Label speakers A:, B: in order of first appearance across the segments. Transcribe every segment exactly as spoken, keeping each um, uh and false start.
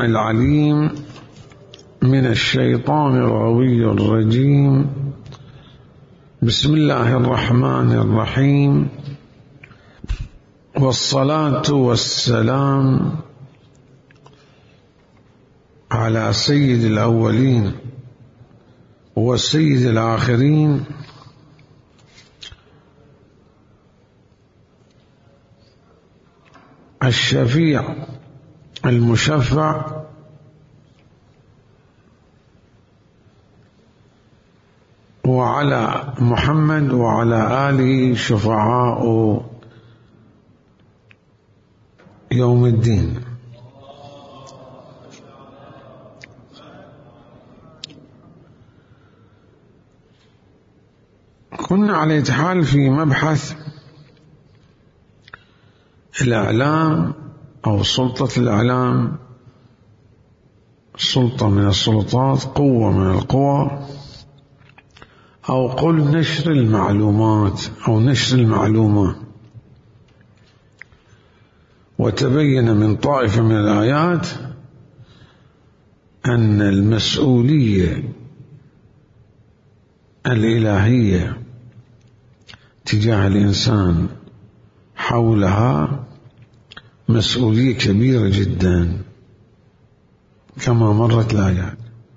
A: العليم من الشيطان الغوي الرجيم. بسم الله الرحمن الرحيم، والصلاة والسلام على سيد الأولين وسيد الآخرين الشفيع المشفع وعلى محمد وعلى آله شفعاء يوم الدين. كنا على إتحال في مبحث الإعلام أو سلطة الإعلام، سلطة من السلطات، قوة من القوى، أو قل نشر المعلومات أو نشر المعلومة. وتبين من طائفة من الآيات أن المسؤولية الإلهية تجاه الإنسان حولها مسؤولية كبيرة جدا كما مرت الآيات.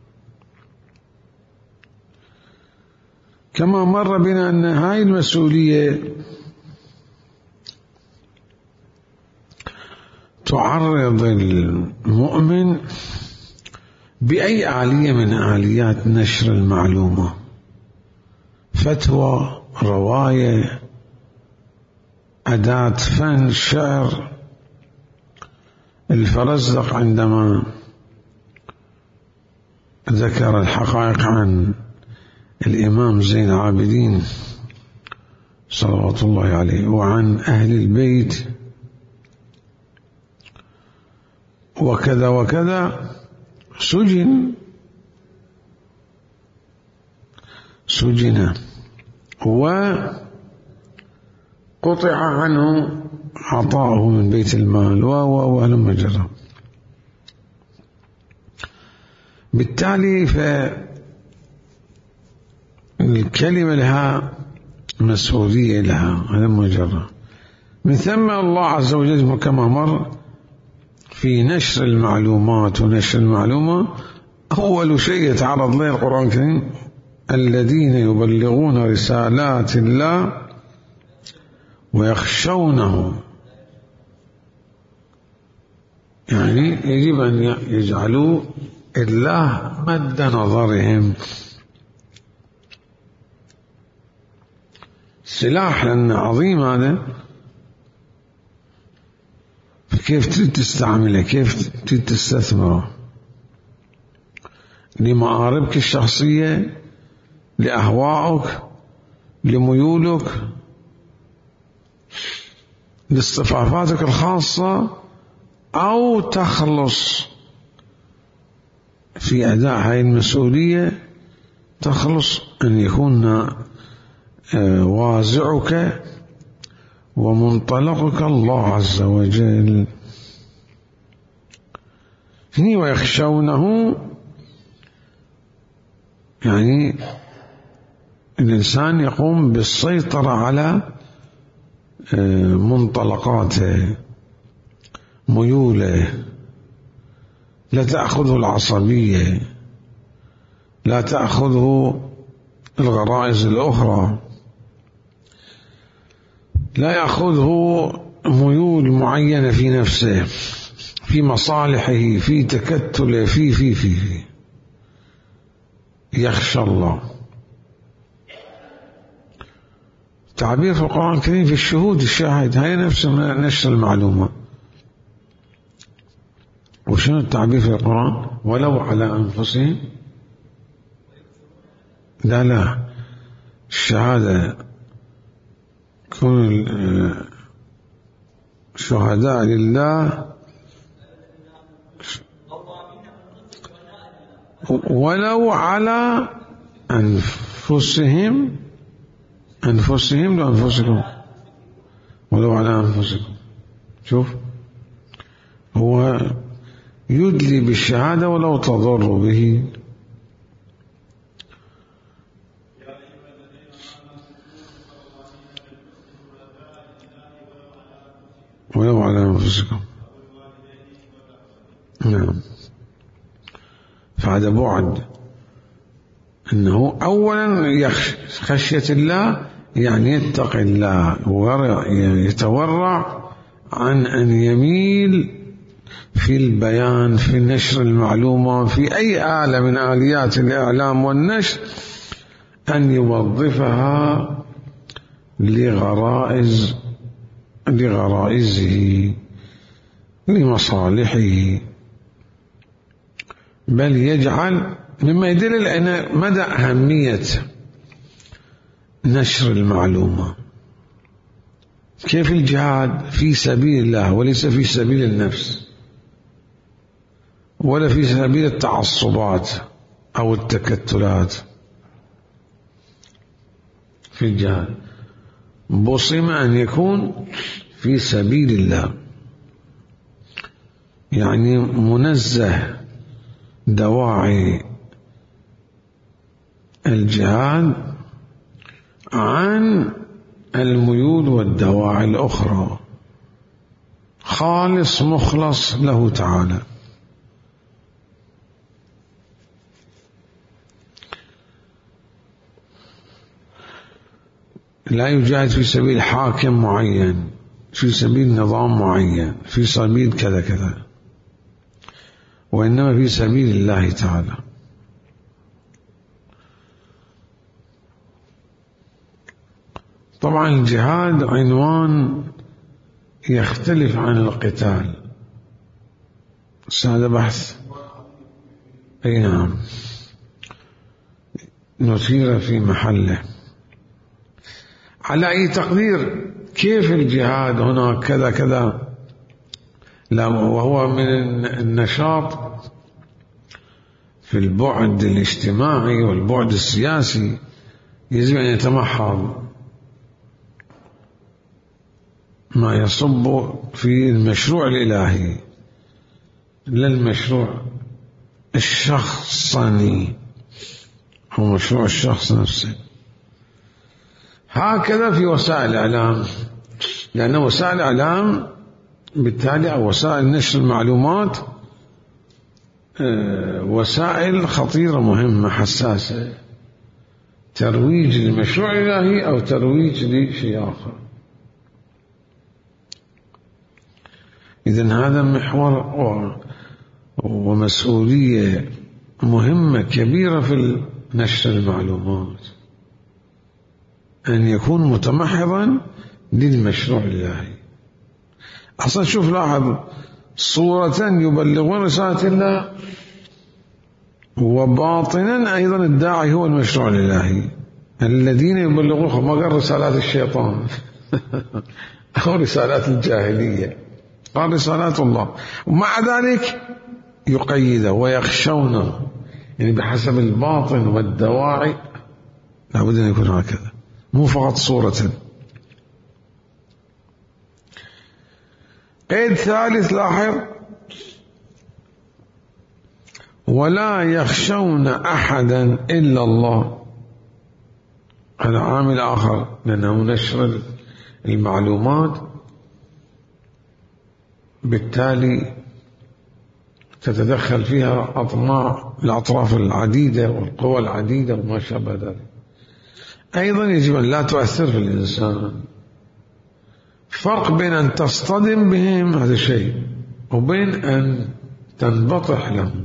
A: كما مر بنا أن هاي المسؤولية تعرض المؤمن بأي آلية من آليات نشر المعلومة، فتوى، رواية، أداة فن، شعر. الفرزدق عندما ذكر الحقائق عن الإمام زين العابدين صلوات الله عليه وعن أهل البيت وكذا وكذا، سجن سجن وقطع عنه عطاؤه من بيت المال ولم جرى. بالتالي فالكلمة لها مسؤولية لها، هذا مجرد. من ثم الله عز وجل كما مر في نشر المعلومات ونشر المعلومة، أول شيء يتعرض له القرآن الكريم: الذين يبلغون رسالات الله ويخشونه. يعني يجب أن يجعلوا الله مد نظرهم، سلاح لنا عظيم هذا. فكيف تريد تستعمله؟ كيف تريد تستثمره؟ لمآربك الشخصية، لأهوائك، لميولك، لاصطفافاتك الخاصة، أو تخلص في أداء هذه المسؤولية، تخلص أن يكون وازعك ومنطلقك الله عز وجل. هني ويخشونه، يعني الإنسان يقوم بالسيطرة على منطلقاته، ميوله، لا تأخذه العصبية، لا تأخذه الغرائز الأخرى، لا يأخذه ميول معينة في نفسه، في مصالحه، في تكتله، في في في في يخشى الله. تعبير في القرآن الكريم في الشهود، الشاهد، هي نفس نشر المعلومة. وشنو التعبير في القرآن؟ ولو على أنفسهم. لا لا الشهادة كون شهداء لله ولو على أنفسهم. أنفسهم لأنفسكم، ولو على أنفسكم. شوف، هو يدلي بالشهادة ولو تضر به. ولو على أنفسكم. نعم. فهذا بعد، أنه أولا يخشى خشية الله، يعني يتقي الله ويتورع عن أن يميل في البيان، في نشر المعلومة، في أي آلة من آليات الإعلام والنشر، أن يوظفها لغرائز لغرائزه لمصالحه، بل يجعل مما يدل على مدى أهمية نشر المعلومة. كيف الجهاد في سبيل الله وليس في سبيل النفس ولا في سبيل التعصبات أو التكتلات. في الجهاد بصم أن يكون في سبيل الله، يعني منزه دواعي الجهاد عن الميول والدواعي الأخرى، خالص مخلص له تعالى. لا يجاهد في سبيل حاكم معين، في سبيل نظام معين، في سبيل كذا كذا، وإنما في سبيل الله تعالى. طبعا الجهاد عنوان يختلف عن القتال، هذا بحث أي نعم نثير في محله. على أي تقدير كيف الجهاد هنا كذا كذا، لا، وهو من النشاط في البعد الاجتماعي والبعد السياسي، يجب أن يتمحض ما يصب في المشروع الإلهي، لا المشروع الشخصاني هو مشروع الشخص نفسه. هكذا في وسائل الإعلام، لأن وسائل الإعلام بالتالي أو وسائل نشر المعلومات وسائل خطيرة مهمة حساسة، ترويج للمشروع الإلهي أو ترويج لشيء آخر. إذن هذا محور ومسؤولية مهمة كبيرة في نشر المعلومات، أن يكون متمحضا للمشروع الإلهي. أصلا شوف لاحظ، صورة يبلغون رسالة الله، وباطنا أيضا الداعي هو المشروع الإلهي. الذين يبلغون ما قال رسالات الشيطان أو رسالات الجاهلية، قال رسالات الله، ومع ذلك يقيده ويخشونه، يعني بحسب الباطن والدواعي لابد أن يكون هكذا، مو فقط صورة. قيد ثالث لاحظ، ولا يخشون أحدا إلا الله. هذا عامل آخر، لأنه نشر المعلومات بالتالي تتدخل فيها أطماع الأطراف العديدة والقوى العديدة وما شابه ذلك. أيضا يجب أن لا تؤثر في الإنسان. فرق بين أن تصطدم بهم هذا شيء، وبين أن تنبطح لهم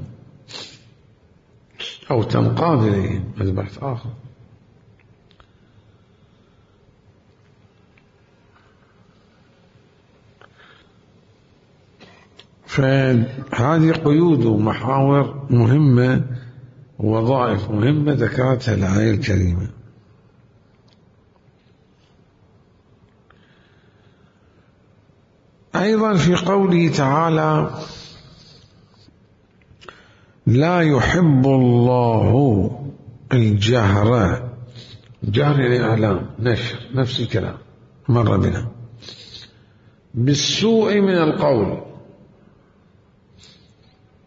A: أو تنقاد إليهم، هذا بحث آخر. فهذه قيود ومحاور مهمة، ووظائف مهمة ذكرتها الآية الكريمة. أيضا في قوله تعالى: لا يحب الله الجهر، جهر يعني إعلام، نشر، نفس الكلام مر بنا، بالسوء من القول.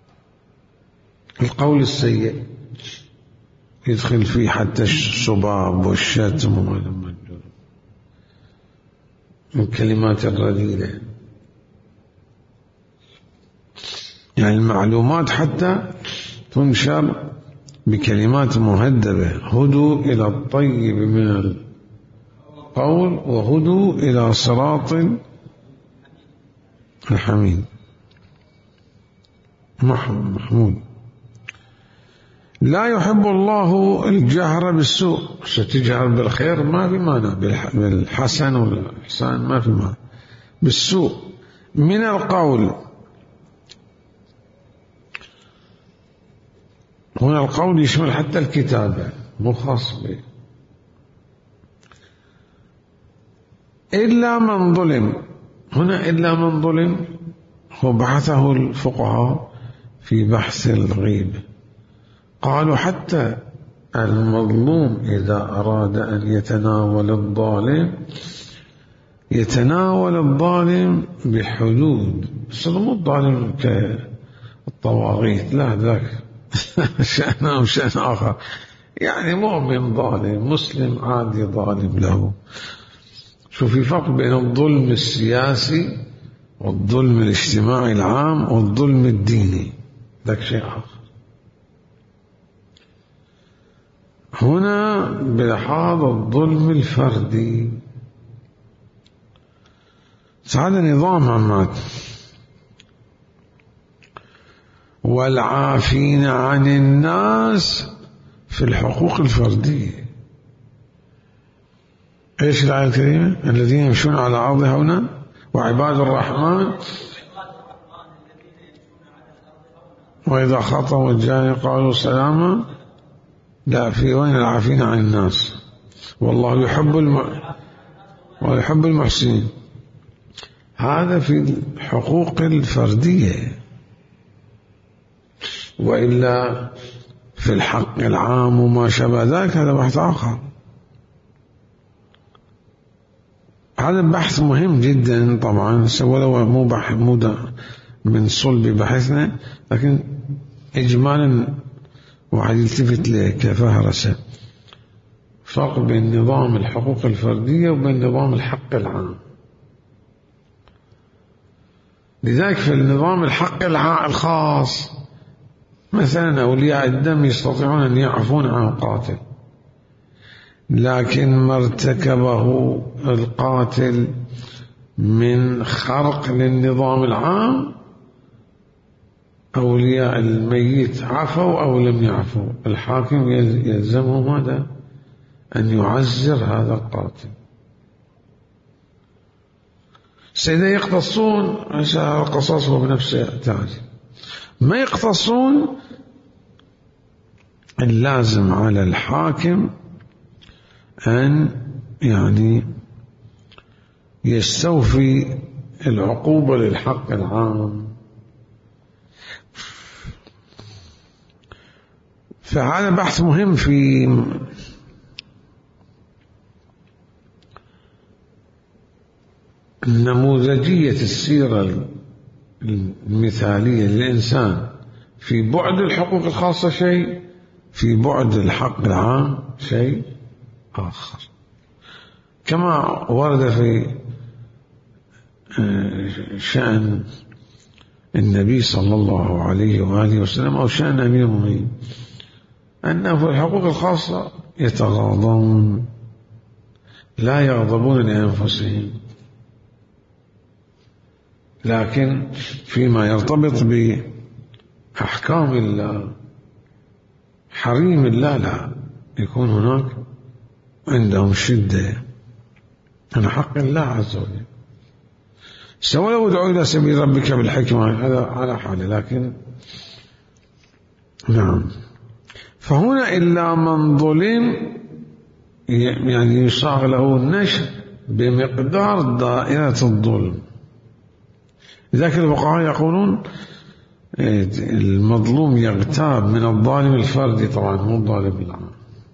A: القول السيء يدخل فيه حتى السباب والشتم والكلمات الرذيلة. يعني المعلومات حتى تنشر بكلمات مهذبة. هدوا إلى الطيب من القول وهدوا إلى صراط الحميد. محمود. لا يحب الله الجهر بالسوء. ستجهر بالخير ما في مانع، بالحسن والإحسان ما في مانع. بالسوء من القول، هنا القول يشمل حتى الكتابة مو خاص به. إلا من ظلم، هنا إلا من ظلم هو بحثه الفقهاء في بحث الغيبة. قالوا حتى المظلوم إذا أراد أن يتناول الظالم يتناول الظالم بحدود، بس مو الظالم كالطواغيت، لا ذاك شأنه وشأن آخر. يعني مؤمن ظالم، مسلم عادي ظالم له. شوف في فرق بين الظلم السياسي والظلم الاجتماعي العام والظلم الديني، ذاك شيء آخر. هنا بلحاظ الظلم الفردي. هذا نظام عمات. والعافين عن الناس في الحقوق الفردية. ايش الآية الكريمة؟ الذين يمشون على الأرض هونا وعباد الرحمن وإذا خاطبوا الجاهلين قالوا سلاما. لا، في وين العافين عن الناس؟ والله يحب الم... ويحب المحسنين. هذا في الحقوق الفردية، وإلا في الحق العام وما شابه ذلك هذا بحث آخر. هذا بحث مهم جدا طبعا، ولو مو بحث مو من صلب بحثنا، لكن إجمالا واحد يلتفت له كفهرسة. فرق بين نظام الحقوق الفردية وبين نظام الحق العام. لذلك في النظام الحق الخاص مثلا أولياء الدم يستطيعون أن يعفون عن القاتل، لكن ما ارتكبه القاتل من خرق للنظام العام أولياء الميت عفوا أو لم يعفوا، الحاكم يلزمه ماذا؟ أن يعزر هذا القاتل. سيدا يقتصون عشان القصاص هو بنفسه تاجي، ما يقتصون. اللازم على الحاكم أن يعني يستوفي العقوبة للحق العام. فهذا بحث مهم في نموذجية السيرة المثالية للإنسان. في بعد الحقوق الخاصة شيء، في بعد الحق العام شيء آخر، كما ورد في شأن النبي صلى الله عليه وآله وسلم أو شأن أمير المؤمنين، أنه في الحقوق الخاصة يتغاضون لا يغضبون لأنفسهم، لكن فيما يرتبط بأحكام الله حريم الله لا يكون هناك عندهم شدة عن حق الله عز وجل. سواء لو ادعوا إلى سبيل ربك بالحكمة هذا على حاله، لكن نعم. فهنا إلا من ظلم يعني يصاغ له النشر بمقدار دائرة الظلم. لذلك الفقهاء يقولون المظلوم يغتاب من الظالم الفردي، طبعا مو الظالم العام.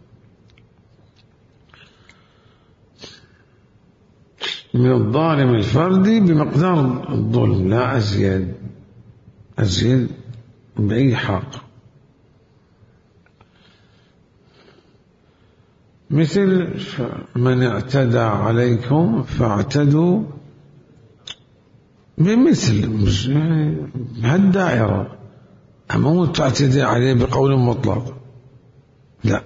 A: من الظالم الفردي بمقدار الظلم لا أزيد، أزيد بأي حق. مثل من اعتدى عليكم فاعتدوا بمثل، يعني بهالدائرة. أما تعتدي عليه بقول مطلق لا،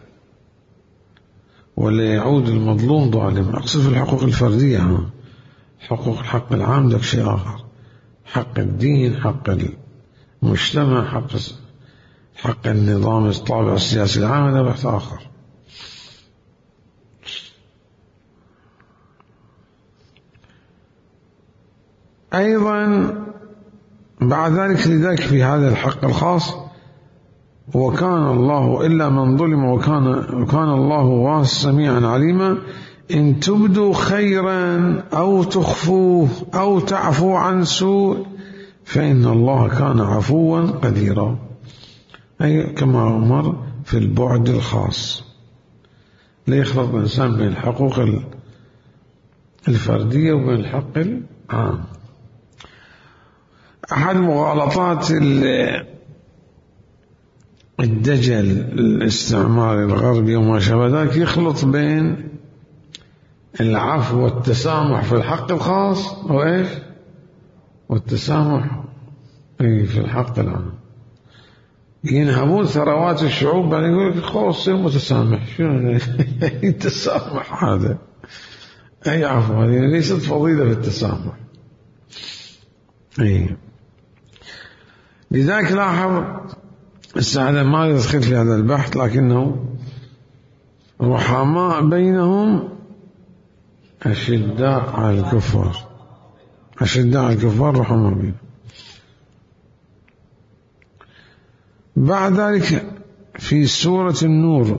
A: ولا يعود المظلوم ظالما. أقصد في الحقوق الفردية، حقوق الحق العام ذاك شيء آخر، حق الدين، حق المجتمع، حق حق النظام الطابع السياسي العام، هذا بحث آخر. أيضا بعد ذلك لذلك في هذا الحق الخاص وكان الله إلا من ظلم وكان, وكان الله سميعا عليما إن تبدوا خيرا أو تخفوه أو تعفو عن سوء فإن الله كان عفوا قديرا. أي كما أمر في البعد الخاص، لا يخلط الإنسان بين الحقوق الفردية وبين الحق العام. أحد مغالطات الدجل الاستعماري الغربي وما شابه ذلك يخلط بين العفو والتسامح في الحق الخاص وإيش والتسامح في الحق العام. ينهبون ثروات الشعوب بعدين يقول لك خلاص صير متسامح. شو التسامح هذا؟ أي عفو، هذه ليست فضيلة في التسامح. أي لذلك لاحظ السعادة ما يدخل في هذا البحث، لكنه رحماء بينهم أشداء على الكفار، أشداء على الكفار رحماء بينهم. بعد ذلك في سورة النور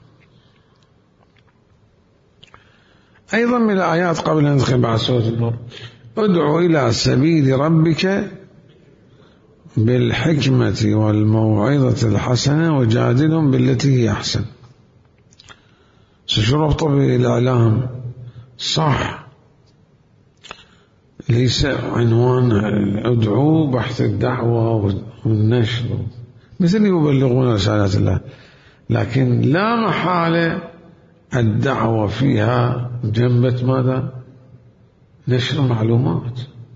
A: أيضا من الآيات قبل أن ندخل بعد سورة النور: ادعو إلى سبيل ربك بالحكمة والموعظة الحسنة وجادلهم بالتي هي أحسن. شو ربطه بالإعلام؟ صح، ليس عنوان ادعو بحث الدعوة والنشر مثل يبلغون رسالات الله، لكن لا محالة الدعوة فيها جنبة ماذا؟ نشر معلومات.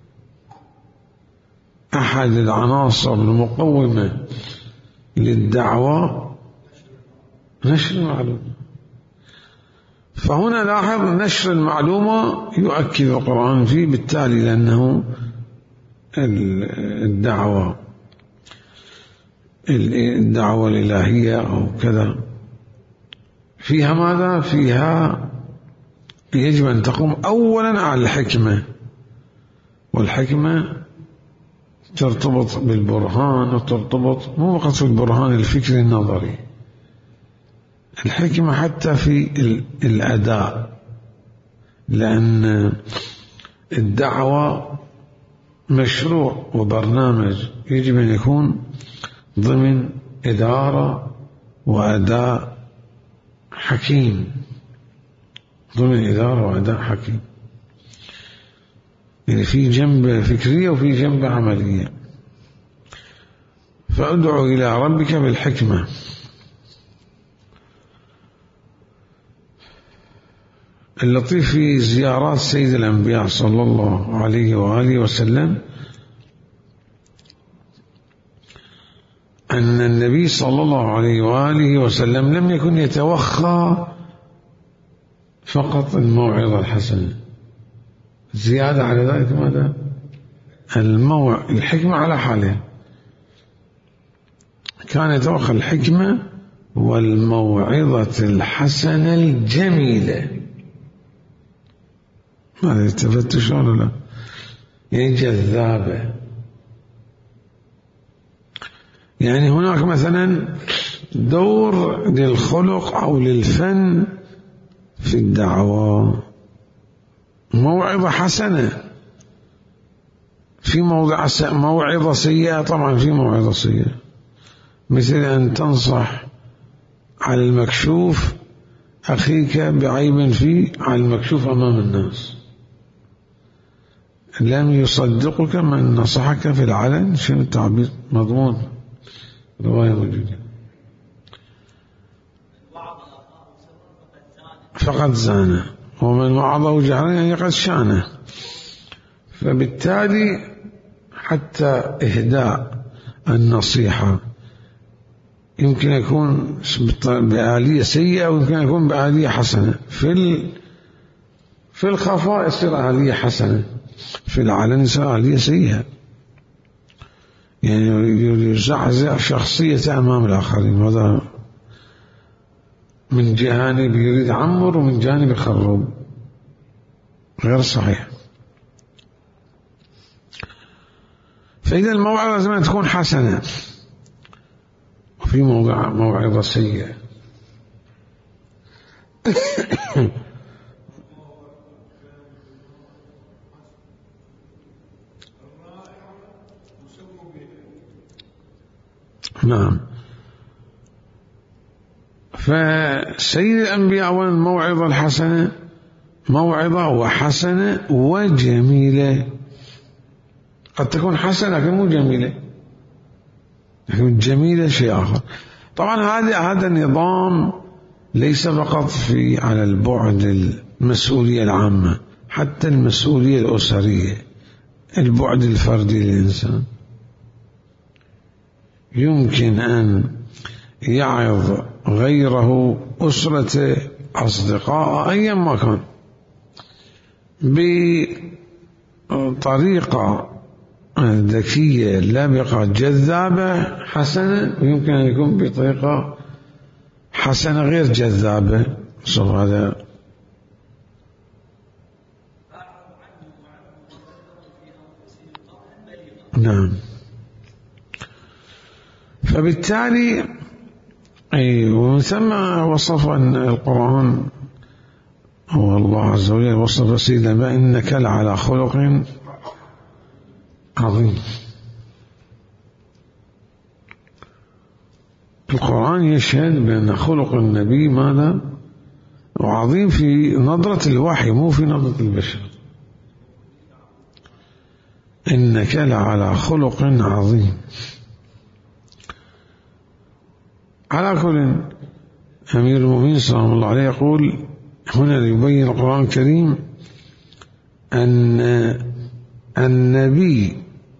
A: أحد العناصر المقومة للدعوة نشر المعلومة. فهنا لاحظ نشر المعلومة يؤكد القرآن فيه بالتالي، لأنه الدعوة الدعوة الإلهية أو كذا فيها ماذا؟ فيها يجب أن تقوم أولا على الحكمة، والحكمة ترتبط بالبرهان وترتبط مو فقط في البرهان الفكري النظري، الحكمة حتى في الأداء، لأن الدعوة مشروع وبرنامج يجب أن يكون ضمن إدارة وأداء حكيم، ضمن إدارة وأداء حكيم، يعني في جنب فكرية وفي جنب عملية. فادعو إلى ربك بالحكمة. اللطيف في زيارات سيد الأنبياء صلى الله عليه وآله وسلم أن النبي صلى الله عليه وآله وسلم لم يكن يتوخى فقط الموعظة الحسنة، زيادة على ذلك ماذا؟ الموع الحكمة على حالها، كان يتوخى الحكمة والموعظة الحسنة الجميلة. هذا التفتش ولا لا؟ يعني جذابة. يعني هناك مثلا دور للخلق أو للفن في الدعوة، موعظة حسنة. في موضع موعظة سيئة، طبعا في موعظة سيئة، مثل أن تنصح على المكشوف أخيك بعيب فيه على المكشوف أمام الناس، لم يصدقك من نصحك في العلن. شنو التعبير؟ مضمون رواية موجودة. فقد زانه، ومن وعظه جهرا يعني قد شانه. فبالتالي حتى إهداء النصيحة يمكن يكون بآلية سيئة ويمكن يكون بآلية حسنة. في في الخفاء يصير آلية حسنة، في العلن يصير آلية سيئة، يعني يزعزع شخصيته أمام الآخرين. هذا من جانب يريد عمر ومن جانب يخرب، غير صحيح. فإذا الموعظة لازم أن تكون حسنة، وفي موضع موعظة سيئة. نعم. فسيد الأنبياء أولا الموعظة الحسنة، موعظة وحسنة وجميلة. قد تكون حسنة لكن مو جميلة، لكن جميلة شيء آخر. طبعا هذا هذا النظام ليس فقط في على البعد المسؤولية العامة، حتى المسؤولية الأسرية، البعد الفردي للإنسان. يمكن أن يعظ غيره، أسرته، أصدقاء، أيا ما كان، بطريقة ذكية لبقة جذابة حسنة، ويمكن أن يكون بطريقة حسنة غير جذابة. هذا نعم. فبالتالي أي ومن ثم وصف القرآن والله عز وجل وصف سيدنا إنك لعلى خلق عظيم. القرآن يشهد بأن خلق النبي ماذا؟ وعظيم في نظرة الوحي، مو في نظرة البشر. إنك لعلى خلق عظيم. على كل، أمير المؤمنين سلام الله عليه يقول هنا يبين القرآن الكريم أن النبي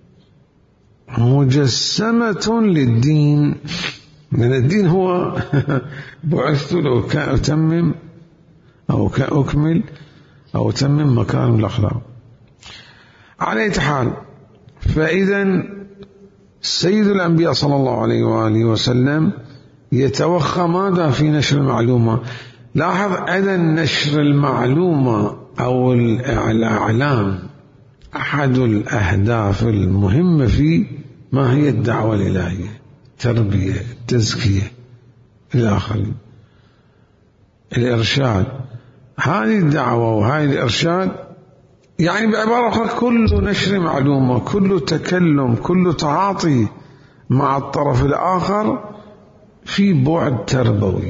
A: مجسمة للدين، من الدين هو بعثت لأتمم أو كأكمل أو أتمم مكارم الأخلاق. على أي حال، فإذا سيد الأنبياء صلى الله عليه وآله وسلم يتوخى ماذا في نشر المعلومة. لاحظ أيضا نشر المعلومة أو الإعلام أحد الأهداف المهمة في ما هي الدعوة الإلهية، تربية، تزكية الآخرين، الإرشاد. هذه الدعوة وهذه الإرشاد يعني بعبارة أخرى كل نشر معلومة، كل تكلم، كل تعاطي مع الطرف الآخر في بعد تربوي.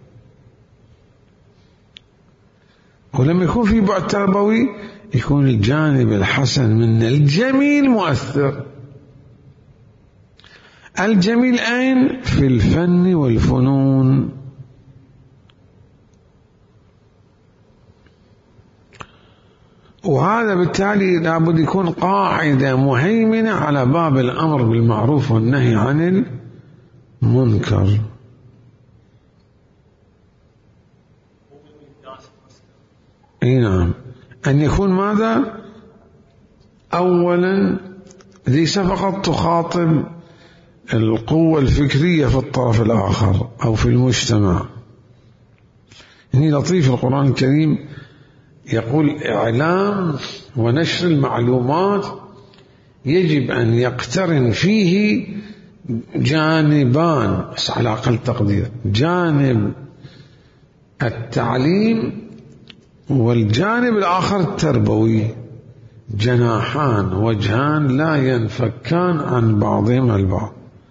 A: ولما يكون في بعد تربوي يكون الجانب الحسن من الجميل مؤثر. الجميل أين؟ في الفن والفنون. وهذا بالتالي لابد يكون قاعدة مهيمنة على باب الأمر بالمعروف والنهي عن المنكر. اي نعم. أن يكون ماذا؟ أولا ليس فقط تخاطب القوة الفكرية في الطرف الآخر أو في المجتمع. إني لطيف القرآن الكريم يقول إعلام ونشر المعلومات يجب أن يقترن فيه جانبان، بس على أقل تقدير، جانب التعليم والجانب الآخر التربوي، جناحان وجهان لا ينفكان عن بعضهما البعض.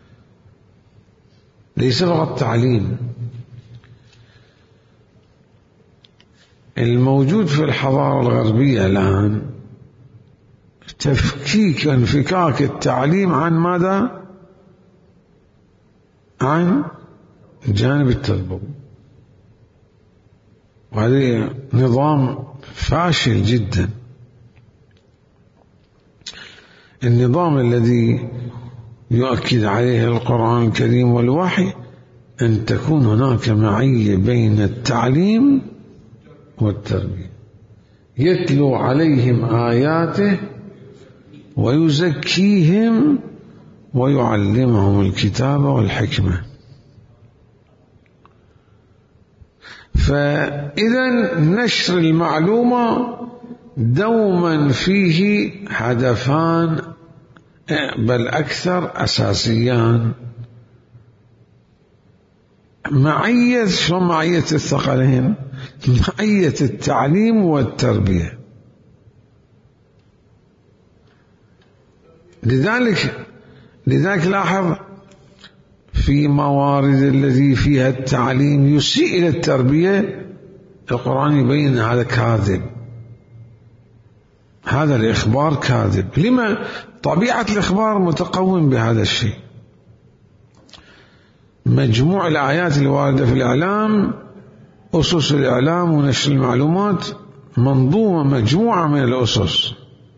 A: ليس فقط تعليم. الموجود في الحضارة الغربية الآن تفكيك انفكاك التعليم عن ماذا؟ عن الجانب التربوي. وهذا نظام فاشل جدا. النظام الذي يؤكد عليه القرآن الكريم والوحي أن تكون هناك معية بين التعليم والتربية، يتلو عليهم آياته ويزكيهم ويعلمهم الكتاب والحكمة. فإذا نشر المعلومة دوما فيه هدفان بل أكثر أساسيان: معية شو معية الثقلين؟ معية التعليم والتربية. لذلك لذلك لاحظ في موارد الذي فيها التعليم يسيء إلى التربية، القرآن يبين هذا كاذب، هذا الإخبار كاذب. لما؟ طبيعة الإخبار متقوم بهذا الشيء. مجموع الآيات الواردة في الإعلام، أسس الإعلام ونشر المعلومات، منظومة مجموعة من الأسس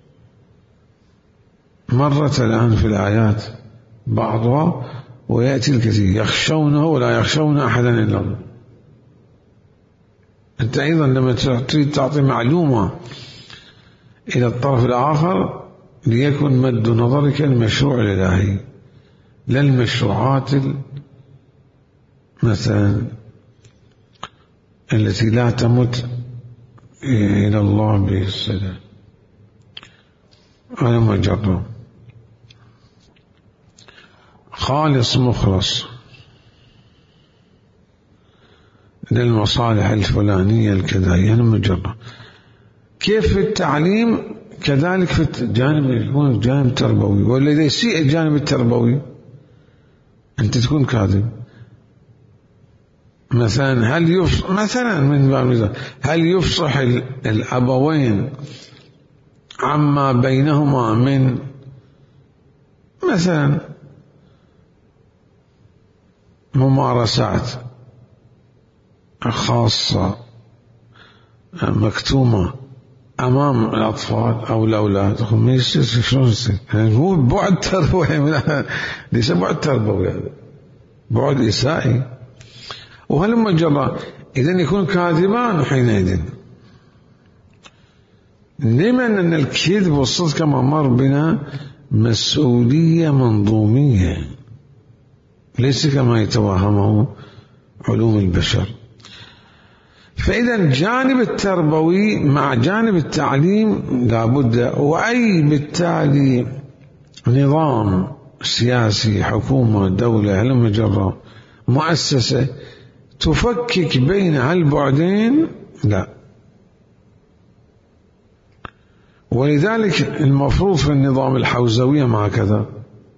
A: مرت الآن في الآيات بعضها ويأتي الكثير، يخشونه ولا يخشون أحدا إلا الله. أنت أيضا لما تريد تعطي معلومة إلى الطرف الآخر ليكن مد نظرك المشروع الإلهي، لا المشروعات مثلا التي لا تمت إلى الله بالسلام. أنا مجرد خالص مخلص للمصالح الفلانية الكذائية، أنا مجرد. كيف في التعليم كذلك في الجانب يكون الجانب التربوي، ولا إذا يسيء الجانب التربوي أنت تكون كاذب. مثلا هل يفصح مثلا من باب هل يفصح الأبوين عما بينهما من مثلا ممارسات خاصة مكتومة أمام الأطفال أو الأولاد؟ ما يصير. شلون يصير؟ هو بعد تربوي، ليس بعد تربوي، هذا بعد إسائي. وهلما جرى إذن يكون كاذبان حينئذ. لمن أن الكذب والصدق كما مر بنا مسؤولية منظومية، ليس كما يتوهمه علوم البشر. فإذا الجانب التربوي مع جانب التعليم لابد، وأي بالتالي نظام سياسي، حكومة، دولة، هلما جرى مؤسسة تفكك بين هالبعدين لا. ولذلك المفروض في النظام الحوزوي مع كذا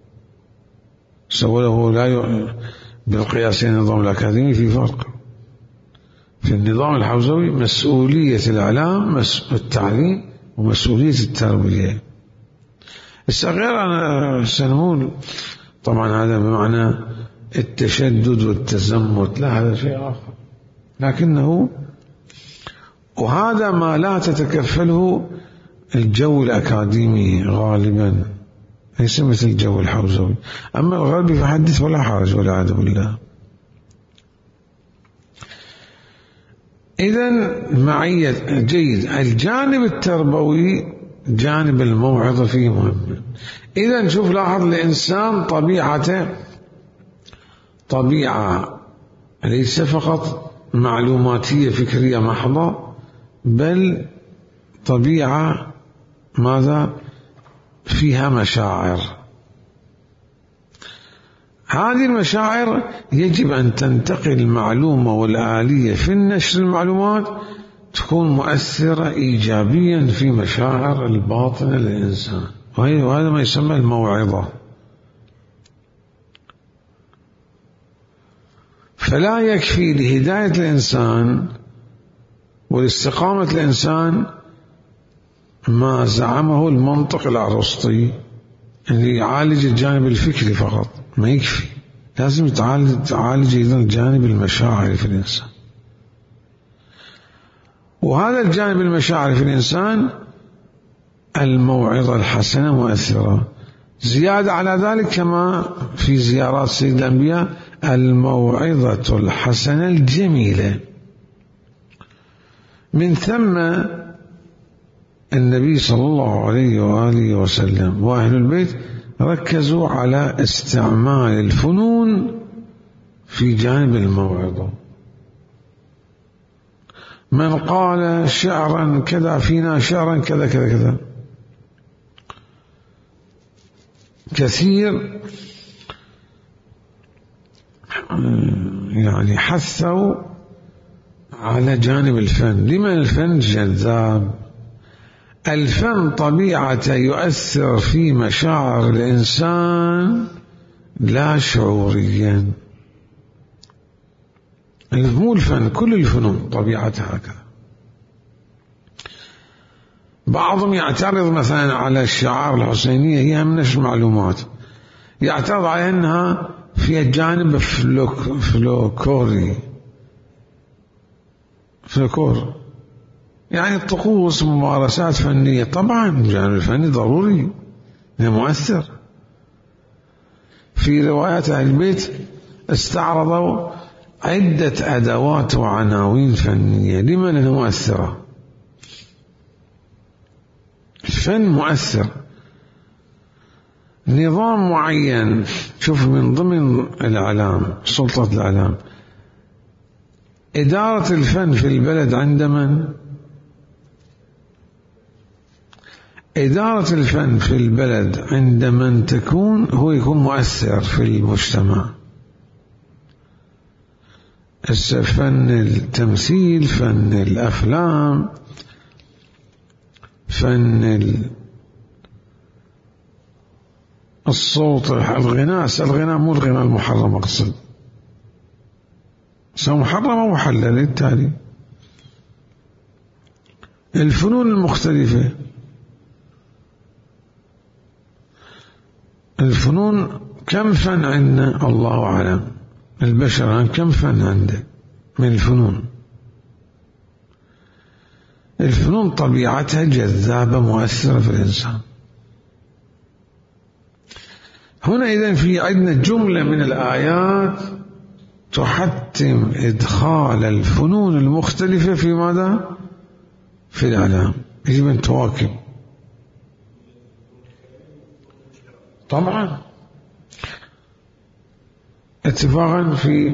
A: سوى له لا ي... بالقياس النظام الأكاديمي في فرق. في النظام الحوزوي مسؤولية الإعلام، مس... التعليم، ومسؤولية التربية. الصغير أنا سنقول طبعا هذا بمعنى التشدد والتزمت، لا هذا شيء آخر، لكنه وهذا ما لا تتكفله الجو الأكاديمي غالبا، ليس مثل الجو الحوزوي. أما الغربي فحدث ولا حرج والعياذ بالله. إذن معية جيد. الجانب التربوي جانب الموعظة فيه مهم. إذن شوف لاحظ الإنسان طبيعته طبيعة ليس فقط معلوماتية فكرية محضة، بل طبيعة ماذا فيها مشاعر. هذه المشاعر يجب أن تنتقل المعلومة والآلية في النشر المعلومات تكون مؤثرة إيجابيا في مشاعر الباطنة للإنسان، وهذا ما يسمى الموعظة. فلا يكفي لهداية الإنسان والاستقامة الإنسان ما زعمه المنطق الأرسطي اللي يعالج الجانب الفكري فقط، ما يكفي، لازم تعالج تعالج أيضا الجانب المشاعري في الإنسان. وهذا الجانب المشاعري في الإنسان الموعظة الحسنة مؤثرة. زيادة على ذلك كما في زيارات سيد الأنبياء الموعظة الحسنة الجميلة. من ثم النبي صلى الله عليه وآله وسلم وأهل البيت ركزوا على استعمال الفنون في جانب الموعظة. من قال شعرا كذا فينا شعرا كذا كذا كذا، كثير يعني حثوا على جانب الفن. لمن الفن جذاب، الفن طبيعته يؤثر في مشاعر الإنسان لا شعوريا. مو الفن، كل الفنون طبيعتها هكذا. بعضهم يعترض مثلا على الشعار الحسينية، هي من نشر المعلومات، يعترض على أنها فيها جانب فلوك فلوكوري فلوكور يعني الطقوس ممارسات فنية. طبعا الجانب الفني ضروري، مؤثر. في روايات أهل البيت استعرضوا عدة أدوات وعناوين فنية لمن أنها مؤثرة. الفن مؤثر. نظام معين، شوف من ضمن الإعلام، سلطة الإعلام، إدارة الفن في البلد عند من؟ إدارة الفن في البلد عند من تكون هو يكون مؤثر في المجتمع. فن التمثيل، فن الأفلام، فن الصوت، الغناء. الغناء مو الغناء المحرم أقصد، سواء محرم أو محلل. بالتالي الفنون المختلفة، الفنون كم فن عندنا الله أعلم. البشر كم فن عنده من الفنون. الفنون طبيعتها جذابة مؤثرة في الإنسان. هنا إذن في عندنا جملة من الآيات تحتم إدخال الفنون المختلفة في ماذا؟ في الإعلام. يجب أن تواكب. طبعا اتفاقا في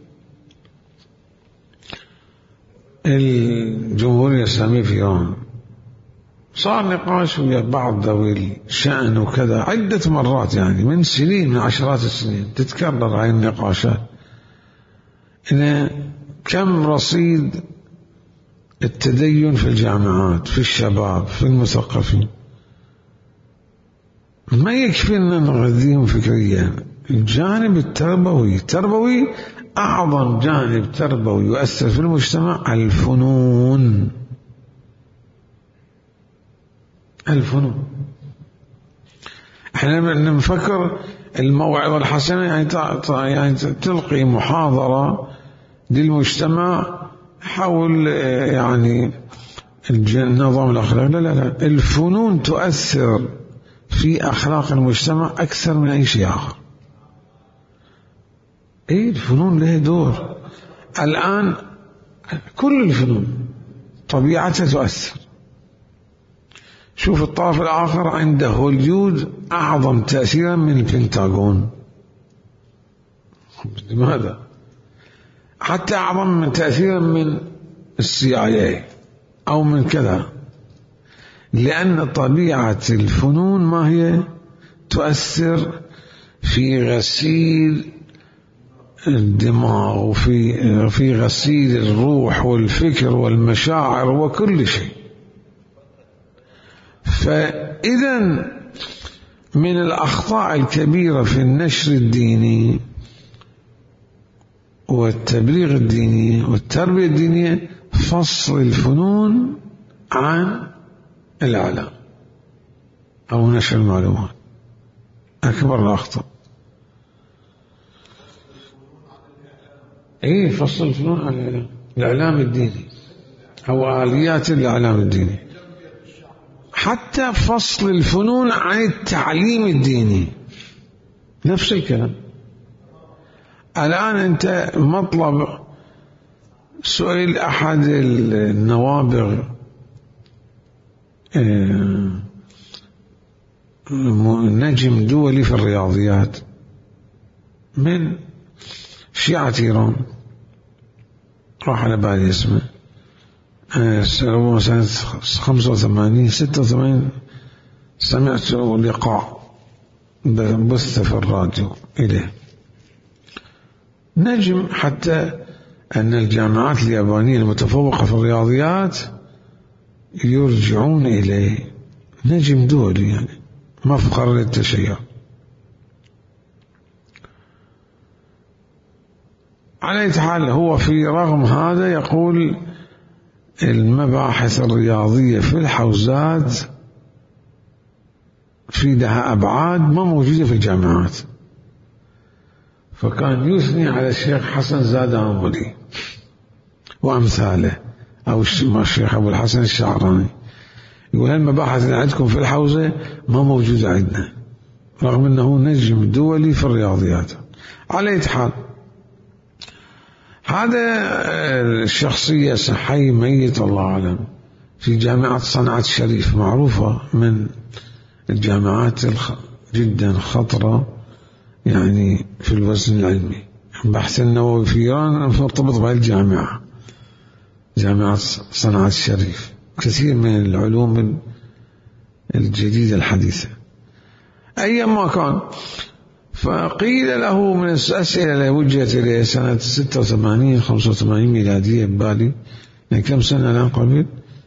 A: الجمهورية الإسلامية في إيران صار نقاش ويا بعض ذوي الشأن وكذا عدة مرات، يعني من سنين، من عشرات السنين تتكرر هاي النقاشات. إن كم رصيد التدين في الجامعات، في الشباب، في المثقفين، ما يكفي أن نغذيهم فكريا. الجانب التربوي، التربوي أعظم جانب تربوي يؤثر في المجتمع الفنون. الفنون احنا نفكر الموعظة الحسنة يعني يعني تلقي محاضرة للمجتمع حول يعني النظام الأخلاقي. لا لا لا، الفنون تؤثر في أخلاق المجتمع أكثر من أي شيء آخر. إيه، الفنون له دور. الآن كل الفنون طبيعتها تؤثر. شوف الطرف الآخر عنده هوليود أعظم تأثيرا من البنتاغون. لماذا؟ حتى أعظم من تأثيرا من السي آي إيه أو من كذا، لأن طبيعة الفنون ما هي؟ تؤثر في غسيل الدماغ وفي في غسيل الروح والفكر والمشاعر وكل شيء. فإذا من الأخطاء الكبيرة في النشر الديني والتبليغ الديني والتربية الدينية فصل الفنون عن الإعلام أو نشر المعلومات. أكبر الأخطاء. إيه، فصل الفنون عن الإعلام، الإعلام الديني. أو آليات الإعلام الديني، حتى فصل الفنون عن التعليم الديني نفس الكلام. الآن أنت مطلب سئل أحد النوابغ نجم دولي في الرياضيات من شيعة إيران، راح على بالي اسمه، سنة خمسة وثمانين ستة وثمانين سمعت لقاء بث في الراديو إليه، نجم حتى أن الجامعات اليابانية المتفوقة في الرياضيات يرجعون إليه، نجم دولي يعني مفخر للتشيع. على أي حال هو في رغم هذا يقول المباحث الرياضية في الحوزات في لها أبعاد ما موجودة في الجامعات، فكان يثني على الشيخ حسن زادانولي وأمثاله أو الشيخ أبو الحسن الشعراني، يقول المباحث اللي عندكم في الحوزة ما موجودة عندنا، رغم أنه نجم دولي في الرياضيات. على أي حال هذا الشخصية حي ميت الله أعلم، في جامعة صنعاء الشريف معروفة من الجامعات جدا خطرة يعني في الوزن العلمي، بحث النووي في إيران مرتبط بالجامعة، جامعة صنعاء الشريف، كثير من العلوم الجديدة الحديثة. أيما كان، فقيل له من الأسئلة اللي وجهت إليه سنة ستة وثمانين خمسة وثمانين ميلادية ببالي، يعني كم سنة الآن قبل،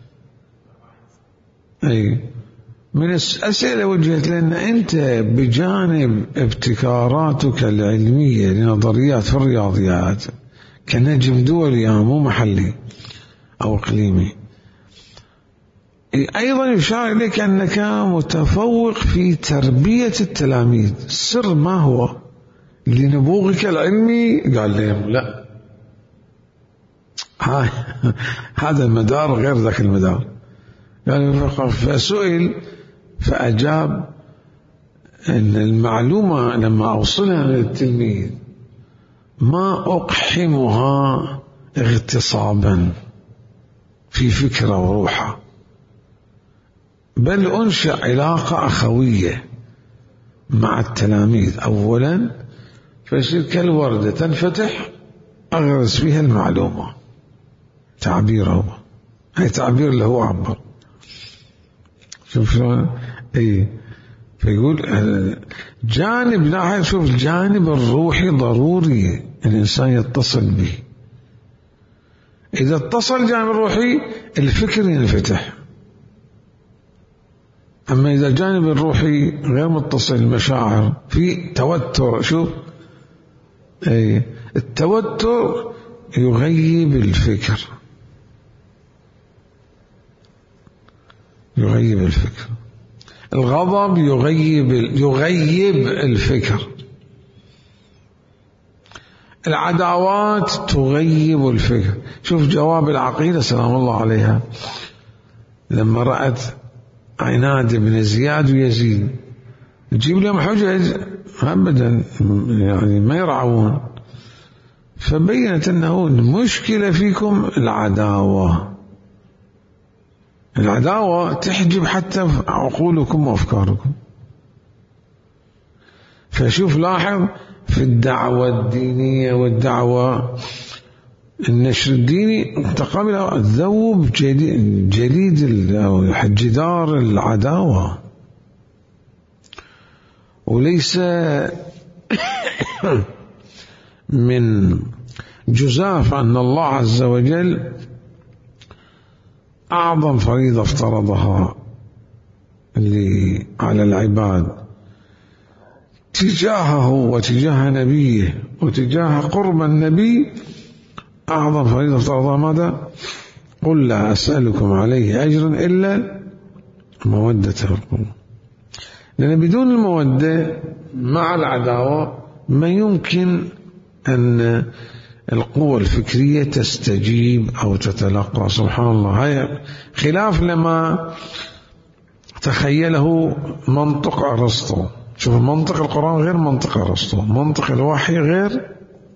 A: أي من الأسئلة وجهت لأن أنت بجانب ابتكاراتك العلمية لنظريات في الرياضيات كنجم دولي مو محلي أو إقليمي، أيضا يشار إليك أنك متفوق في تربية التلاميذ. السر ما هو لنبوغك العلمي؟ قال لهم لا، هذا المدار غير ذاك المدار. قال فسئل فأجاب أن المعلومة لما أوصلها للتلميذ ما أقحمها اغتصابا في فكرة وروحة، بل أنشأ علاقة أخوية مع التلاميذ أولا، فيصير كالوردة تنفتح أغرس فيها المعلومة. تعبيره هي تعبير له عبر، شوف شلون اي. فيقول جانب لا شوف الجانب الروحي ضروري الإنسان يتصل به، إذا اتصل الجانب الروحي الفكر ينفتح، أما إذا الجانب الروحي غير متصل المشاعر في توتر، شوف أي التوتر يغيب الفكر، يغيب الفكر، الغضب يغيب يغيب الفكر، العداوات تغيب الفكر. شوف جواب العقيلة سلام الله عليها لما رأت عناد بن زياد ويزيد تجيب لهم حجج أبدا يعني ما يرعون، فبينت أنه المشكلة فيكم العداوة، العداوة تحجب حتى عقولكم وأفكاركم. فشوف لاحظ في الدعوة الدينية والدعوة النشر الديني تقابل ذوب جليد جدار العداوة، وليس من جزاف أن الله عز وجل أعظم فريضة افترضها على العباد تجاهه وتجاه نبيه وتجاه قرب النبي، أعظم فريضة افترضها ماذا؟ قل لا أسألكم عليه أجرا إلا مودة في القلوب، لأن بدون المودة مع العداوة ما يمكن أن القوة الفكرية تستجيب أو تتلقى. سبحان الله، هاي خلاف لما تخيله منطق أرسطو. شوف، منطق القرآن غير منطق أرسطو، منطق الوحي غير.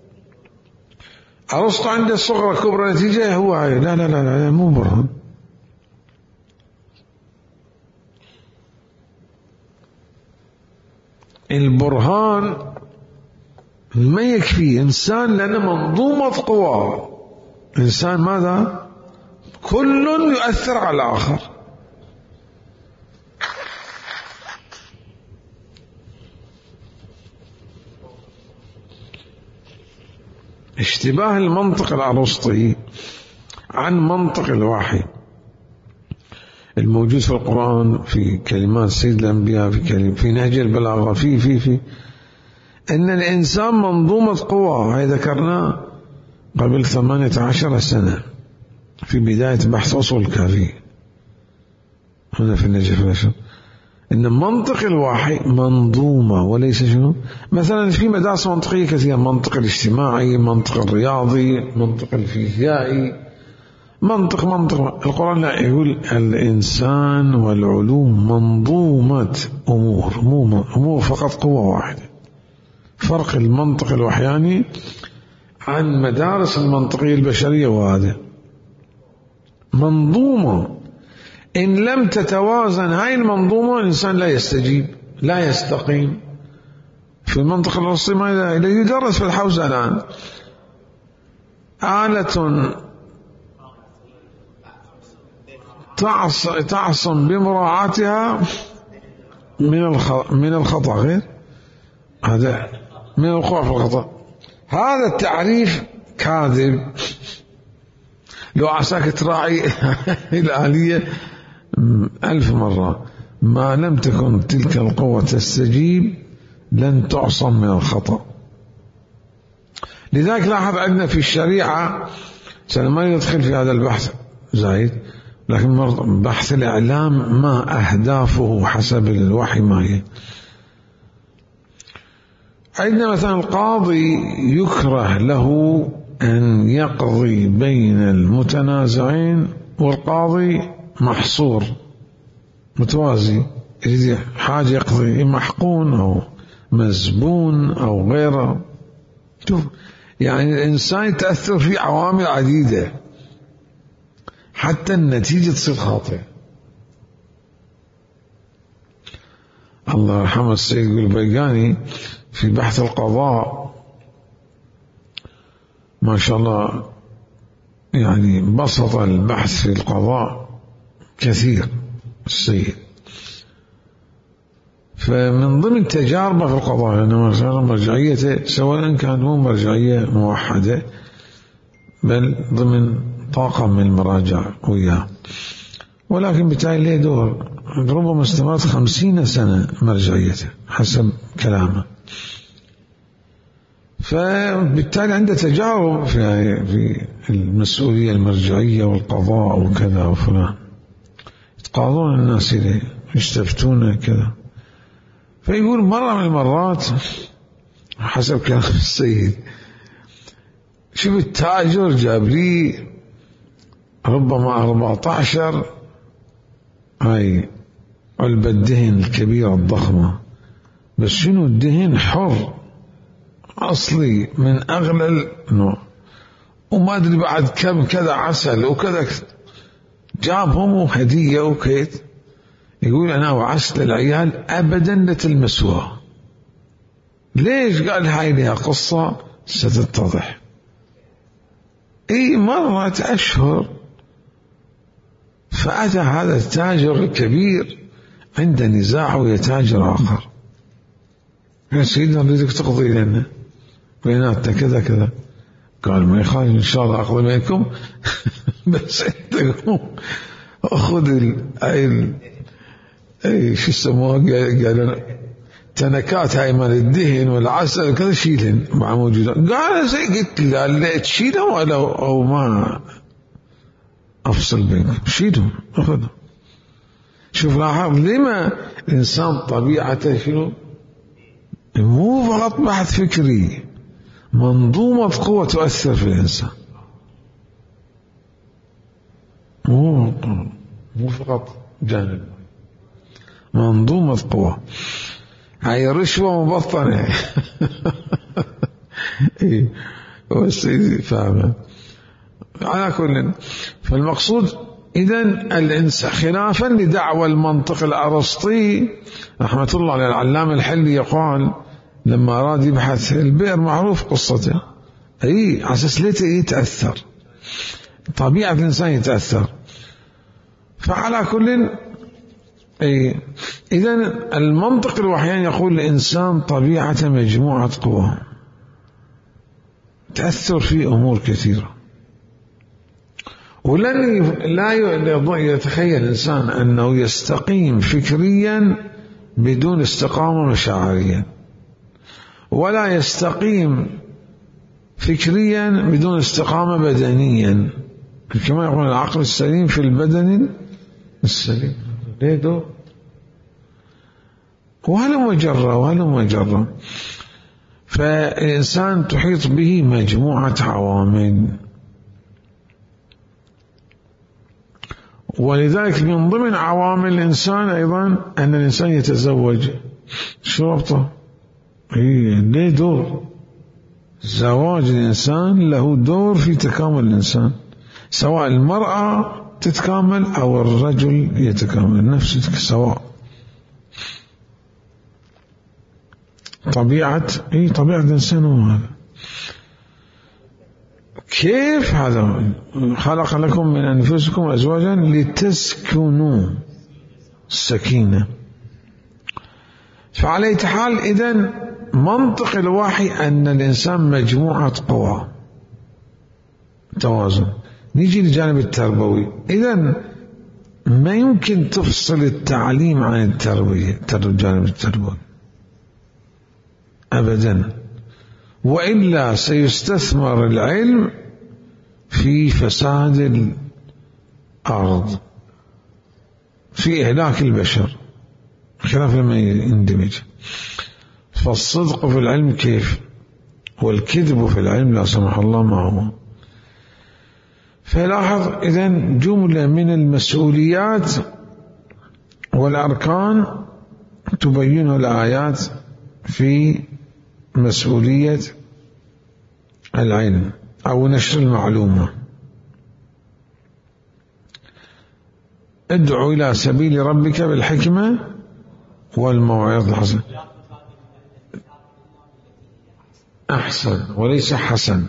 A: أرسطو عنده صغرى كبرى نتيجة، هو هاي لا لا لا لا مو برهان. البرهان ما يكفي إنسان، لأنه منظومة قوى. إنسان ماذا؟ كل يؤثر على الآخر. اشتباه المنطق الأرسطي عن منطق الوحي الموجود في القرآن، في كلمات سيد الأنبياء، في كلمة في نهج البلاغة، في في في أن الإنسان منظومة قوى. هذا ذكرناه قبل ثمانية عشر سنة في بداية بحث أصول الكافي هنا في النجف الأشهر، إن منطق الوحي منظومة وليس شنو. مثلا في مدارس منطقية كثيرة، منطق الاجتماعي، منطق الرياضي، منطق الفيزيائي، منطق منطق القرآن لا، يقول الإنسان والعلوم منظومة أمور، مو أمور فقط قوة واحدة. فرق المنطق الوحياني عن مدارس المنطقية البشرية، وهذا منظومة. إن لم تتوازن هاي المنظومة الإنسان لا يستجيب، لا يستقيم. في المنطق الأرسطي ما يدرس في الحوزة الآن آلة تعصم بمراعاتها من من الخطأ، غير هذا من الوقوع في الخطأ. هذا التعريف كاذب. لو عساك تراعي الآلية ألف مرة، ما لم تكن تلك القوة تستجيب لن تعصم من الخطأ. لذلك لاحظ عندنا في الشريعة، سنة ما يدخل في هذا البحث زايد، لكن بحث الإعلام ما أهدافه حسب الوحي ما هي. عندنا مثلا القاضي يكره له أن يقضي بين المتنازعين، والقاضي محصور متوازي، يريد حاجة يقضي، محقون أو مزبون أو غيره. شوف يعني الإنسان يتأثر في عوامل عديدة حتى النتيجة تصير خاطئة. الله يرحمه السيد البيقاني في بحث القضاء ما شاء الله، يعني بسط البحث في القضاء كثير السيد. فمن ضمن تجاربه في القضاء، لأنه يعني مرجعيته سواء كان مو مرجعية موحدة بل ضمن طاقم من المراجع وياه، ولكن بالتالي له دور ربما استمرت خمسين سنة مرجعيته حسب كلامه. فبالتالي عنده تجارب في في المسؤولية المرجعية والقضاء وكذا وفلان، يتقاضون الناس إليه، يستفتون كذا. فيقول مرة من المرات حسب كلام السيد، شوف التاجر جاب لي ربما أربعة عشر هاي علبة دهن الكبيرة الضخمة، بس شنو الدهن حر أصلي من أغلى النوع، وما أدري بعد كم كذا عسل وكذا، جابهم وهدية وكيت. يقول أنا وعسل العيال أبدا لا تلمسوها. ليش؟ قال هاي لها قصة ستتضح. اي مرة أشهر فأتى هذا التاجر الكبير عنده نزاع ويا تاجر آخر، يا سيدنا نريدك تقضي لنا بيناتنا كذا كذا. قال ما يخالف إن شاء الله أقضي بينكم بس أنت أخذ ال أي شو يسموها، قال تنكات هاي مال الدهن والعسل كذا شيلهن مع موجودة. قال زي قلت له لا تشيلهم ولا أو ما أفصل بينكم، شيلهم أخذهم. شوف لاحظ لما الإنسان طبيعته شنو، مو فقط بحث فكري، منظومة قوة تؤثر في الإنسان، مو مو فقط جانب، منظومة قوة. هاي رشوة مبطنة. إيه والسيد فاهمة. على كل، فالمقصود إذن الإنسان خلافا لدعوى المنطق الأرسطي رحمة الله على العلامة الحلي، يقال لما أراد يبحث البئر معروف قصته، أي على أساس ليته يتأثر، طبيعة الإنسان يتأثر. فعلى كل، أي إذن المنطق الوحيان يقول الإنسان طبيعة مجموعة قوى تأثر في أمور كثيرة، ولن لا يتخيل الإنسان أنه يستقيم فكريا بدون استقامة مشاعريا، ولا يستقيم فكريا بدون استقامة بدنيا، كما يقول العقل السليم في البدن السليم. ليه دور؟ وهل مجرة وهل مجرة. فالإنسان تحيط به مجموعة عوامل، ولذلك من ضمن عوامل الإنسان أيضا أن الإنسان يتزوج. شو ربطه؟ إيه ليه دور؟ زواج الإنسان له دور في تكامل الإنسان، سواء المرأة تتكامل أو الرجل يتكامل، نفسك سواء. طبيعة إيه طبيعة الإنسان هو هذا. كيف هذا؟ خلق لكم من أنفسكم أزواجا لتسكنوا، السكينة. فعلى أي حال إذن منطق الوحي أن الإنسان مجموعة قوى توازن. نيجي للجانب التربوي، إذن ما يمكن تفصل التعليم عن التربية، الجانب التربوي أبدا، وإلا سيستثمر العلم في فساد الأرض، في إهلاك البشر، خلاف لما يندمج. فالصدق في العلم كيف، والكذب في العلم لا سمح الله معه. فلاحظ إذن جملة من المسؤوليات والأركان تبين الآيات في مسؤولية العلم أو نشر المعلومة. ادعو إلى سبيل ربك بالحكمة والموعظة الحسنة. أحسن وليس حسن.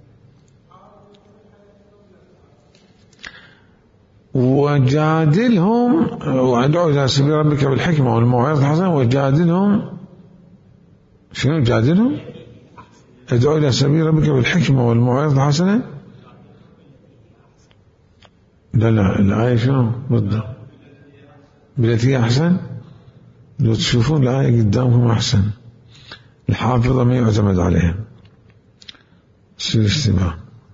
A: وجادلهم، وادعو إلى سبيل ربك بالحكمة والموعظة الحسنة، وجادلهم. شنو جادلهم؟ ادعو إلى سبيل ربك بالحكمة والموعظة الحسنة. لا لا الآية شنو بالضبط؟ بالتي هي أحسن. لو تشوفون الآية قدامكم أحسن، الحافظة ما يعتمد عليها، سير اشتباه.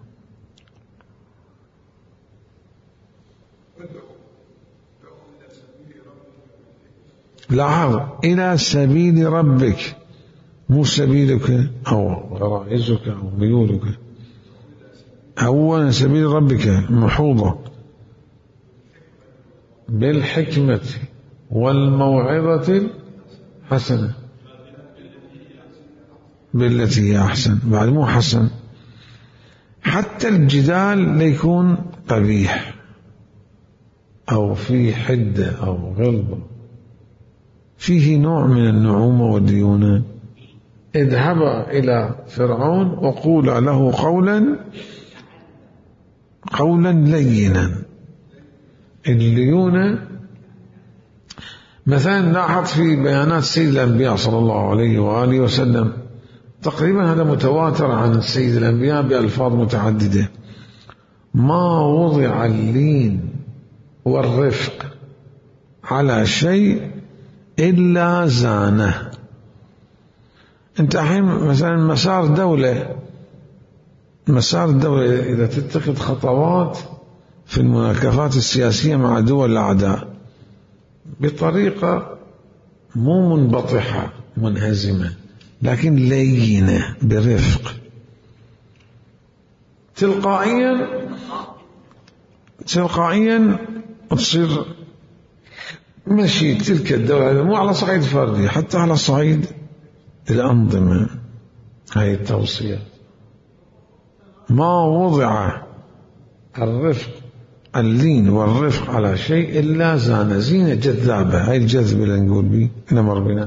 A: لاحظ إلى سبيل ربك، مو سبيلك أو غرائزك أو ميولك، أولا سبيل ربك محوضة بالحكمة والموعظة الحسنة، بالتي هي أحسن. بعد مو حسن، حتى الجدال ليكون قبيح أو في حدة أو غلظة، فيه نوع من النعومة والديونان. اذهبا إلى فرعون وقولا له قولا قولا لينا. الليونة مثلا لاحظ في بيانات سيد الأنبياء صلى الله عليه وآله وسلم، تقريبا هذا متواتر عن سيد الأنبياء بألفاظ متعددة، ما وضع اللين والرفق على شيء إلا زانه. انت الحين مثلا مسار دولة مسار الدولة إذا تتخذ خطوات في المناكفات السياسية مع دول الأعداء بطريقة مو منبطحة منهزمة، لكن لينة برفق، تلقائيا تلقائيا تصير مشي تلك الدولة، مو على صعيد فردي، حتى على صعيد الأنظمة. هاي التوصية. ما وضع الرفق اللين والرفق على شيء إلا زان زينة جذابة. هاي الجذب اللي نقول به نمر بنا.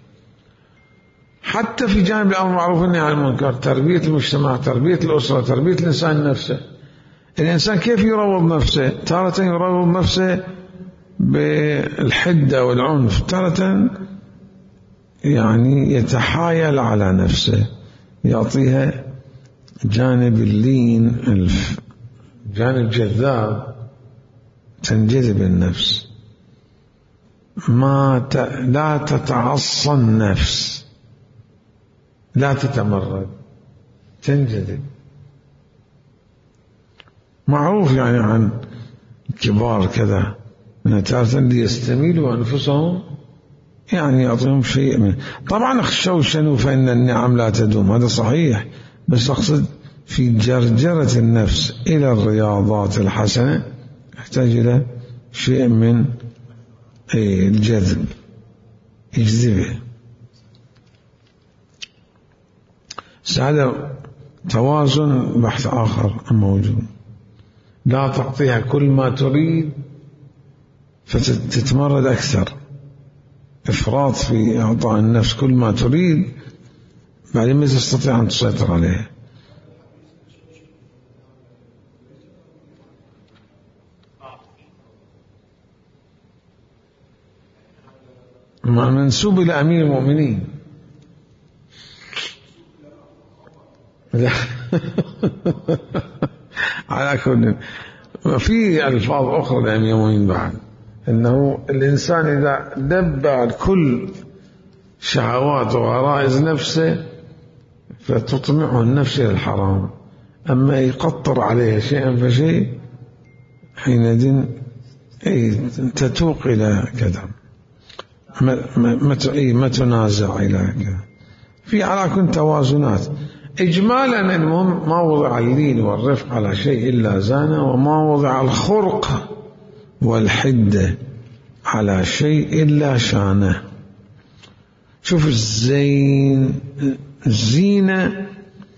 A: حتى في جانب الأمر المعروف والنهي عن المنكر، تربية المجتمع، تربية الأسرة، تربية الإنسان نفسه. الإنسان كيف يروض نفسه؟ تارة يروض نفسه بالحدة والعنف، تارة يعني يتحايل على نفسه، يعطيها جانب اللين، الف جانب جذاب، تنجذب النفس. ما ت... لا تتعصى النفس، لا تتمرد، تنجذب. معروف يعني عن كبار كذا من تارة ليستميلوا أنفسهم، يعني يعطيهم شيء من. طبعا اخشوشنوا فإن النعم لا تدوم، هذا صحيح، بس أقصد في جرجرة النفس إلى الرياضات الحسنة يحتاج إلى شيء من الجذب، يجذبه. هذا توازن بحث آخر موجود. لا تعطيها كل ما تريد فتتمرد أكثر. إفراط في إعطاء النفس كل ما تريد بعدين ما تستطيع أن تسيطر عليه. منسوب إلى أمير المؤمنين. على كل في ألفاظ أخرى لأمير المؤمنين بعد، إنه الإنسان إذا دبر كل شهوات وغرائز نفسه فتطمعه النفس إلى الحرام، أما يقطر عليها شيئا فشيء حينئذ تتوق إلى كذا، ما, ما, ما تنازع إلى كذا. في على كل توازنات. إجمالا المهم ما وضع اللين والرفق على شيء إلا زانه، وما وضع الخرق والحدة على شيء إلا شانه. شوف الزين، الزينة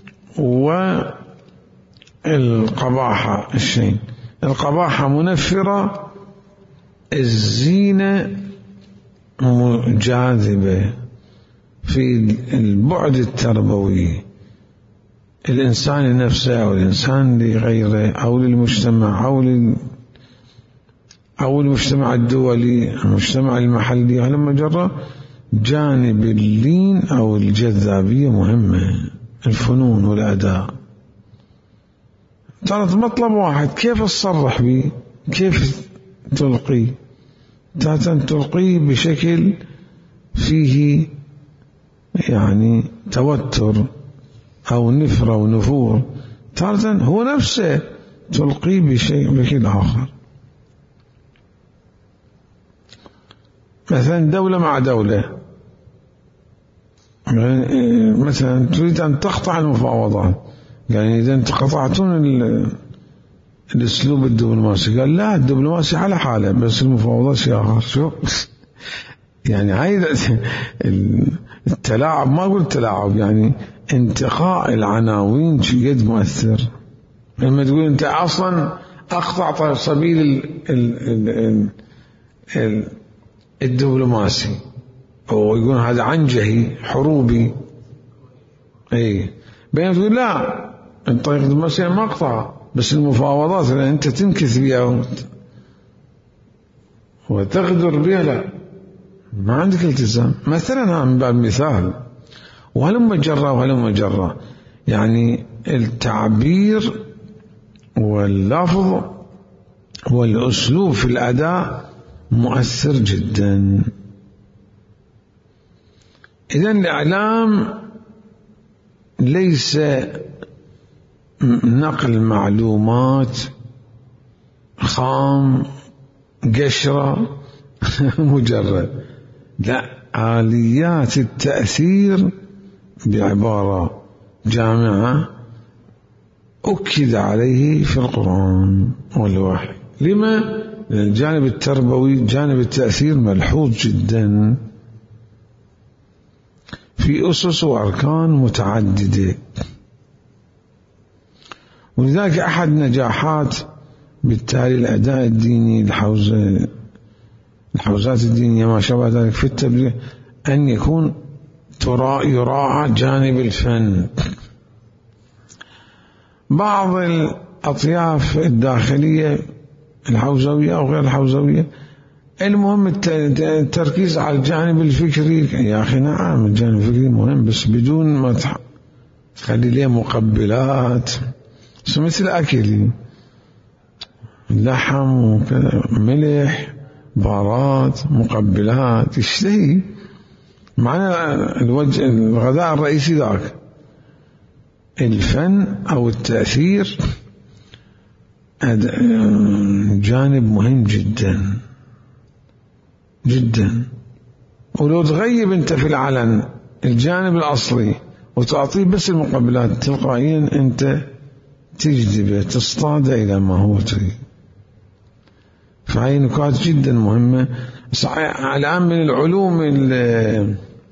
A: والقباحة الشيء. القباحة منفرة، الزينة جاذبة. في البعد التربوي الإنسان نفسه أو الإنسان لغيره أو للمجتمع أو لل أو المجتمع الدولي، المجتمع المحلي، على مجرى جانب اللين أو الجذابية مهمة. الفنون والأداء ترى مطلب واحد، كيف تصرح به، كيف تلقي. تاتا تلقي بشكل فيه يعني توتر أو نفرة ونفور، تارة هو نفسه تلقي بشيء بشكل آخر. مثلا دولة مع دولة، مثلا تريد أن تقطع المفاوضات، يعني إذا أنت قطعتون الأسلوب الدبلوماسي، قال لا الدبلوماسي على حاله بس المفاوضات شيء آخر. شو يعني هاي التلاعب، ما أقول تلاعب، يعني انتقاء العناوين قد مؤثر. لما تقول أنت أصلا أقطع سبيل ال ال ال ال الدبلوماسي، أو يقول هذا عنجهي حروبي، أي بينما تقول لا الطريق الدبلوماسي ما أقطع، بس المفاوضات اللي أنت تنكث بها وتغدر بها لا، ما عندك التزام. مثلا من باب المثال، وهلم جرى وهلم جرى، يعني التعبير واللفظ والأسلوب في الأداء مؤثر جدا. إذن الإعلام ليس نقل معلومات خام قشرة مجرد، لا، آليات التأثير بعبارة جامعة أكد عليه في القرآن والوحي. لما؟ لأن الجانب التربوي جانب التأثير ملحوظ جدا في أسس وأركان متعددة، ولذلك أحد نجاحات بالتالي الأداء الديني الحوزة الحوزات الدينية ما شابه ذلك في التبليغ أن يكون يراعى جانب الفن. بعض الأطياف الداخلية الحوزوية أو غير الحوزوية المهم التركيز على الجانب الفكري. يا أخي نعم الجانب الفكري مهم، بس بدون ما تخلي ليه مقبلات مثل أكل لحم وكذا، ملح، بهارات، مقبلات، يشتهي معنى الوجه الغذاء الرئيسي ذاك. الفن أو التأثير جانب مهم جدا جدا، ولو تغيب أنت في العلن الجانب الأصلي وتعطيه بس المقبلات تلقائيا أنت تجذبه تصطاد إلى ما هو تريد. فهي نقاط جدا مهمة. الآن من العلوم اللي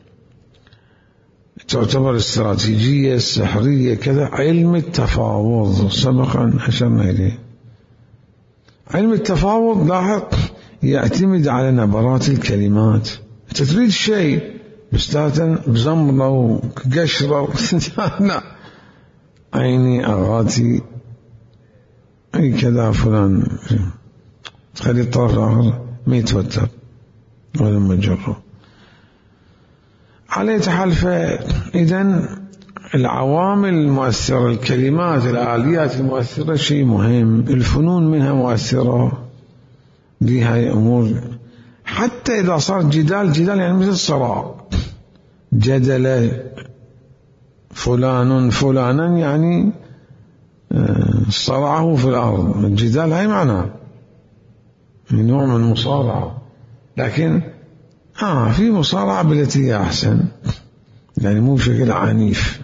A: تعتبر استراتيجية سحرية كذا علم التفاوض، سبقا أشرنا إليه. علم التفاوض لاحظ يعتمد على نبرات الكلمات. تريد شيء بستاتا بزمرة وقشرة لا عيني أغاتي أي كذا فلان، تخلي الطرف الآخر ما يتوتر ولا مجره عليه تحالف. إذن العوامل المؤثرة، الكلمات، الآليات المؤثرة شيء مهم. الفنون منها مؤثرة بهاي أمور، حتى إذا صار جدال جدال يعني مثل صراع، جدل فلان فلانا يعني صرعه في الأرض. الجدال هاي معناه من نوع من المصارعة، لكن آه في مصارعة بالتي هي أحسن، يعني مو بشكل عنيف،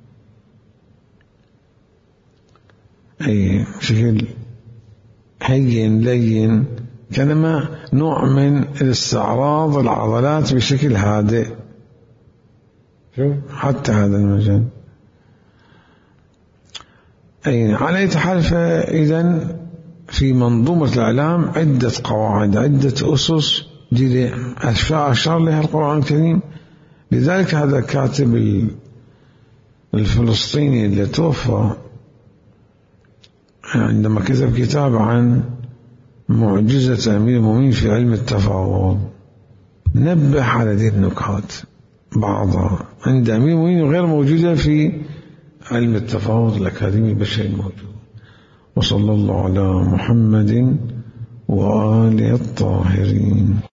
A: أي بشكل هين لين، كلمة نوع من استعراض العضلات بشكل هادئ. شوف حتى هذا المجال. أي على تحالف. إذن في منظومة الإعلام عدة قواعد، عدة أسس دي أشار لها القرآن الكريم. لذلك هذا كاتب الفلسطيني اللي توفى عندما كتب كتاب عن معجزة أمير المؤمنين في علم التفاوض، نبه على ذي النكات بعضها عند أمير المؤمنين وغير موجودة في علم التفاوض الأكاديمي البشري الموجود. وصلى الله على محمد وآله الطاهرين.